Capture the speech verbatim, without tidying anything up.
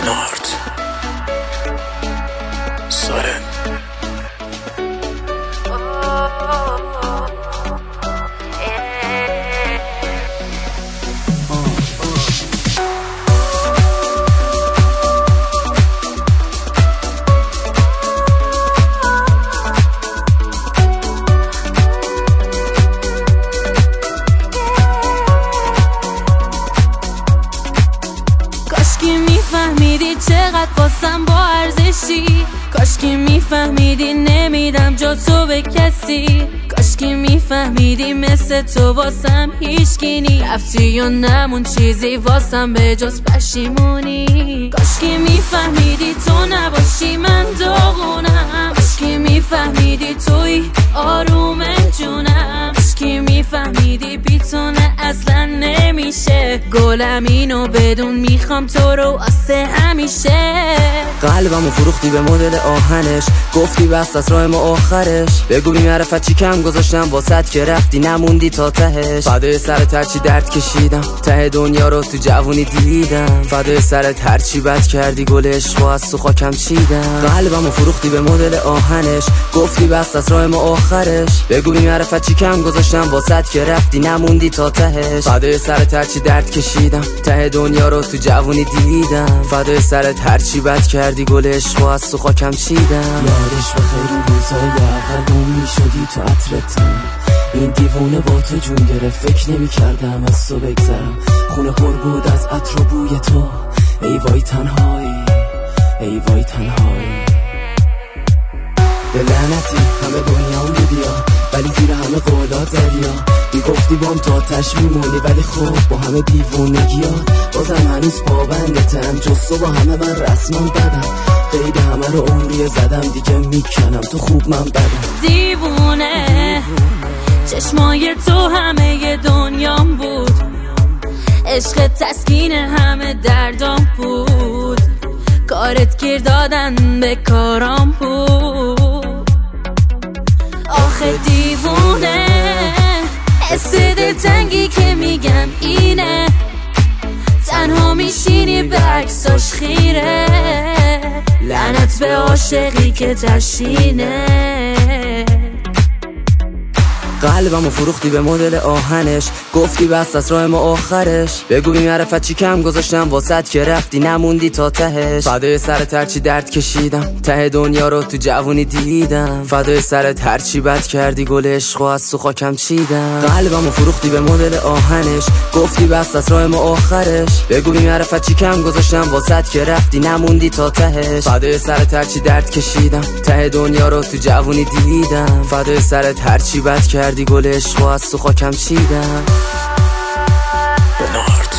نارد سارن کاشکی میفهمیدی چقدر واسم با ارزشی، کاشکی میفهمیدی نمیدم جا تو به کسی، کاشکی میفهمیدی مثل تو واسم هیچکی نی، رفتی و نمون چیزی واسم به جز پشیمونی. کاشکی میفهمیدی تو نباشی من داغونم، کاشکی میفهمیدی توی آروم جونم، کاشکی میفهمیدی بی تو نه اصلا نمیشه، گلم اینو بدون میخوام تو رو واسه همیشه. قلبمو فروختی به مدل آهنش، گفتی بس از راه ما آخرش، بگو بی معرفت چی کم گذاشتم واسط که رفتی نموندی تا تهش. فدای سرت هرچی درد کشیدم، ته دنیا رو تو جوونی دیدم، فدای سرت هرچی بد کردی گل عشقو از تو خاکم چیدم. قلبمو فروختی به مدل آهنش، گفتی بس از راه ما آخرش، بگو بی معرفت چی کم گذاشتم واسط که رفتی نموندی تا تهش. فدای سرت هرچی درد کشیدم، ته دنیا رو تو جوونی دیدم، فدای سرت هرچی بد کردی گل عشقو از تو خاکم چیدم. یادش بخیر اون روزای اول گم میشدی تو عطرتم، این دیوونه با تو جون گرفت، فکر نمی کردم از تو بگذرم، خونه پر بود از عطر و بوی تو، ای وای تنهایی ای وای تنهایی. به لعنتی همه دنیام بودیا، ولی زیر همه قولات زدیا، میگفتی بام تا آتش میمونی، ولی خوب با همه دیوونگیات بازم هنوز پابندتم، جز تو با همه من رسمان بدم، قید همه رو عمری زدم دیگه میکنم، تو خوب من بدم. دیوونه چشمای تو همه دنیام بود، عشق تسکین همه دردام بود، کارت گیر دادن به کارام بود. آخه دیوونه حس دلتنگی که میگم اینه، تنها میشینی به عکساش خیره، لعنت به عاشقی که تشینه. قلبمو فروختی به مدل آهنش، گفتی بس از راه ما آخرش، بگو بی معرفت چی کم گذاشتم واسط که رفتی نموندی تا تهش. فدای سرت هرچی درد کشیدم، ته دنیا رو تو جوونی دیدم، فدای سرت هرچی بد کردی گل عشقو از تو خاکم چیدم. قلبمو فروختی به مدل آهنش، گفتی بس از راه ما آخرش، بگو بی معرفت چی کم گذاشتم واسط که رفتی نموندی تا تهش. فدای سرت هرچی درد کشیدم، ته دنیا رو تو جوونی دیدم، فدای سرت هرچی بد کردی گل عشقو از تو خاکم چیدم. به نارد